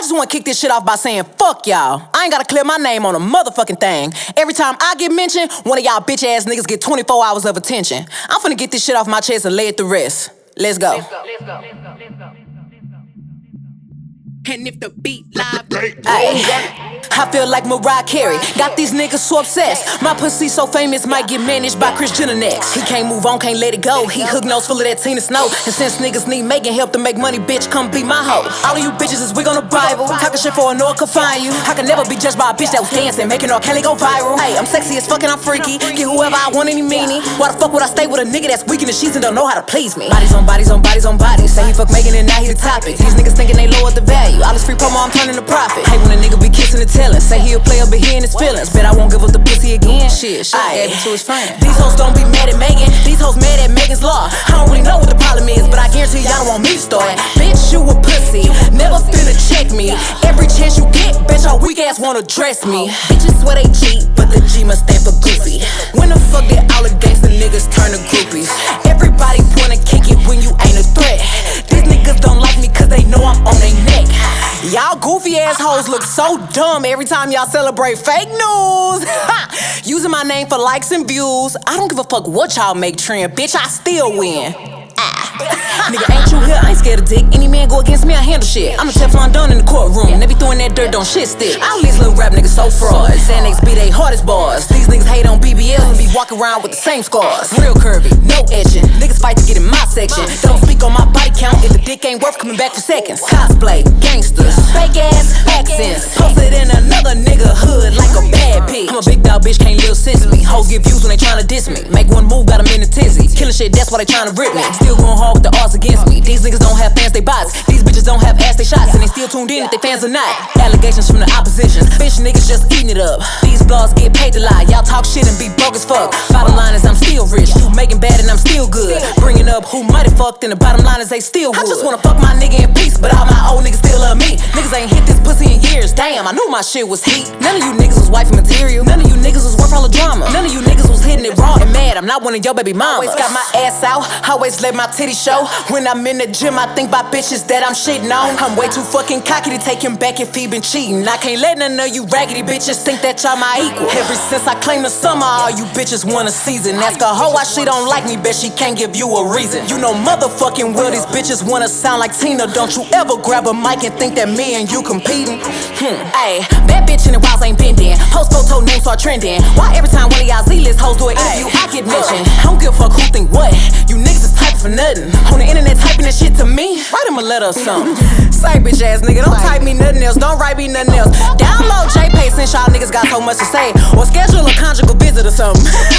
I just wanna kick this shit off by saying fuck y'all. I ain't gotta clear my name on a motherfucking thing. Every time I get mentioned, one of y'all bitch ass niggas get 24 hours of attention. I'm finna get this shit off my chest and lay it to rest. Let's go. And if the beat live, I feel like Mariah Carey. Got these niggas so obsessed. My pussy so famous, might get managed by Kris Jenner next. He can't move on, can't let it go. He hook nose full of that Tina Snow. And since niggas need making help to make money, bitch, come be my hoe. All of you bitches is wig on the Bible. Talking shit for a no one can find you. I can never be judged by a bitch that was dancing, making R. Kelly go viral. Hey, I'm sexy as fuck and I'm freaky. Get whoever I want, any meanie. Why the fuck would I stay with a nigga that's weak in the sheets and don't know how to please me? Bodies on bodies on bodies on bodies. Say he fuck Megan and now he the topic. These niggas thinking they lowered the value. All this free promo, I'm turning to profit. Hey, when a nigga be kissing and telling, say he a player but he in his feelings. Bet I won't give up the pussy again. Shit, gave it to his friend. These hoes don't be mad at Megan. These hoes mad at Megan's law. I don't really know what the problem is, but I guarantee y'all don't want me to start. Bitch, you a pussy. Never finna check me. Every chance you get, bet your weak ass wanna dress me. Bitches swear they cheat, but the G must stand for goofy. When the fuck did all the gangsta niggas turn to groupies? Everybody wanna kick it when you ain't a threat. These niggas don't like me cause they know I'm on their neck. Y'all goofy assholes look so dumb every time y'all celebrate fake news. Using my name for likes and views. I don't give a fuck what y'all make trend, bitch, I still win. Nigga, ain't you here? I ain't scared of dick. Any man go against me, I handle shit. I'm a Teflon Don in the courtroom. They be throwing that dirt, don't shit stick. All these little rap niggas so frauds. Xanax be they hardest bars. These niggas hate on BBLs and be walking around with the same scars. Real curvy, no etching. Niggas fight to get in my section. Don't speak on my body count if the dick ain't worth coming back for seconds. Cosplay, gangsters, fake ass accents. Posted in another nigga hood like a bad bitch. I'm a big dog bitch, can't live since me. Hoes get views when they tryna diss me. Make one move, got 'em in a tizzy. Killing shit, that's why they tryna rip me. Still going hard with the odds against me. These niggas don't have fans, they bots. These bitches don't have ass, they shots. And they still tuned in if they fans or not. Allegations from the opposition. Bitch niggas just eating it up. These blogs get paid to lie. Y'all talk shit and be broke as fuck. Bottom line is I'm still rich. You making bad and I'm still good. Bringing up who might have fucked and the bottom line is they still would. I just wanna fuck my nigga in peace, but all my old niggas still love me. Niggas ain't hit this pussy in years. Damn, I knew my shit was heat. None of you niggas was wifey material. None of you niggas was worth all the drama. None of you niggas was hitting it raw and mad. I'm not one of your baby mamas. Always got my ass out. Always let my titty show. When I'm in the gym, I think about bitches that I'm shitting on. I'm way too fucking cocky to take him back if he been cheating. I can't let none of you raggedy bitches think that y'all my equal. Ever since I claimed the summer, all you bitches want a season. Ask a hoe why she don't like me, bet she can't give you a reason. You know motherfucking well these bitches wanna sound like Tina. Don't you ever grab a mic and think that me and you competing. Ayy, bad bitch in the walls ain't bending. Post photo names start trending. Why every time one of y'all Z-list hoes do an interview, I get mentioned? I don't give a fuck who think what. You niggas is typing for nothing. On the internet typing that shit to me. Write him a letter or something. Say bitch ass nigga, don't type me nothing else. Don't write me nothing else. Download JPay since y'all niggas got so much to say. Or schedule a conjugal visit or something.